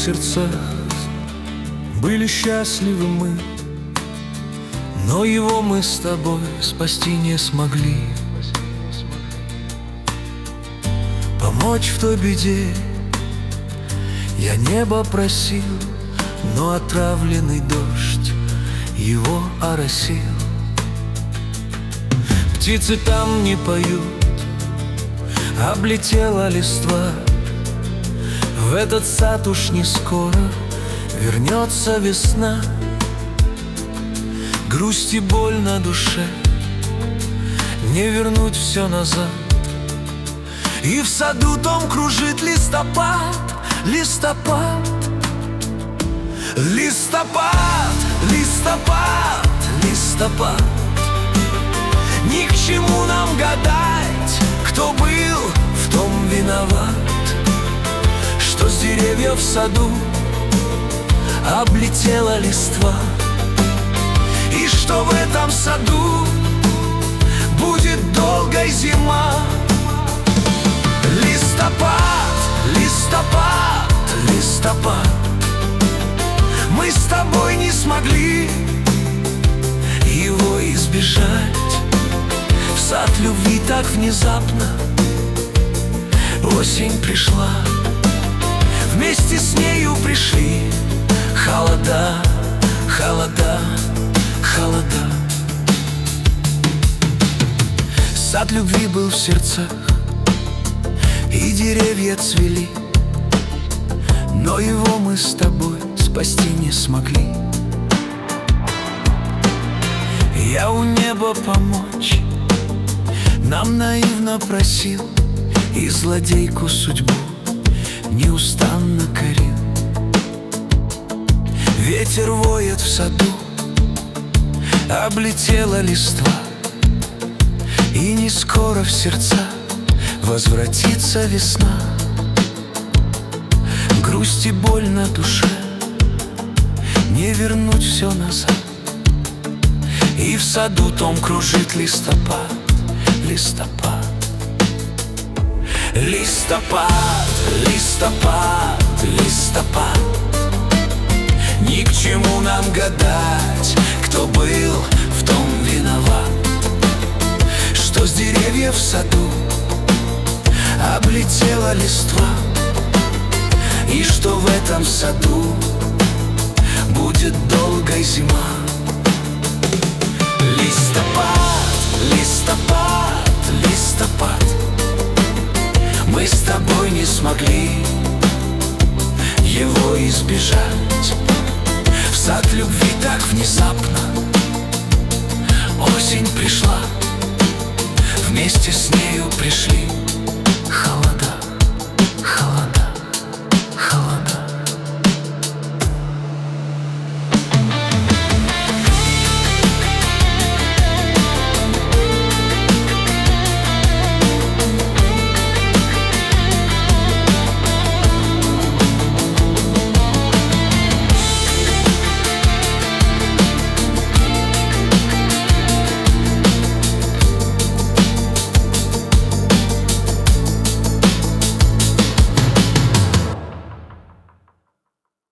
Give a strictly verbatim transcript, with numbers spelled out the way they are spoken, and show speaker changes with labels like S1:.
S1: сердцах, были счастливы мы, но его мы с тобой спасти не смогли. Помочь в той беде я небо просил, но отравленный дождь его оросил. Птицы там не поют, облетела листва. В этот сад уж не скоро вернется весна. Грусть и боль на душе, не вернуть все назад. И в саду том кружит листопад, листопад. Листопад, листопад, листопад. Ни к чему нам гадать, кто был в том виноват, что с деревьев в саду облетела листва, и что в этом саду будет долгой зима. Листопад, листопад, листопад. Мы с тобой не смогли его избежать. В сад любви так внезапно осень пришла. Вместе с нею пришли холода, холода, холода. Сад любви был в сердцах, и деревья цвели, но его мы с тобой спасти не смогли. Я у неба помочь нам наивно просил, и злодейку судьбу неустанно корил. Ветер воет в саду, облетела листва, и не скоро в сердца возвратится весна. Грусть и боль на душе, не вернуть все назад. И в саду том кружит листопад, листопад. Листопад, листопад, листопад. Ни к чему нам гадать, кто был в том виноват, что с деревьев в саду облетела листва, и что в этом саду будет долгой зима. Листопад, листопад, листопад. Мы с тобой не смогли его избежать. В сад любви так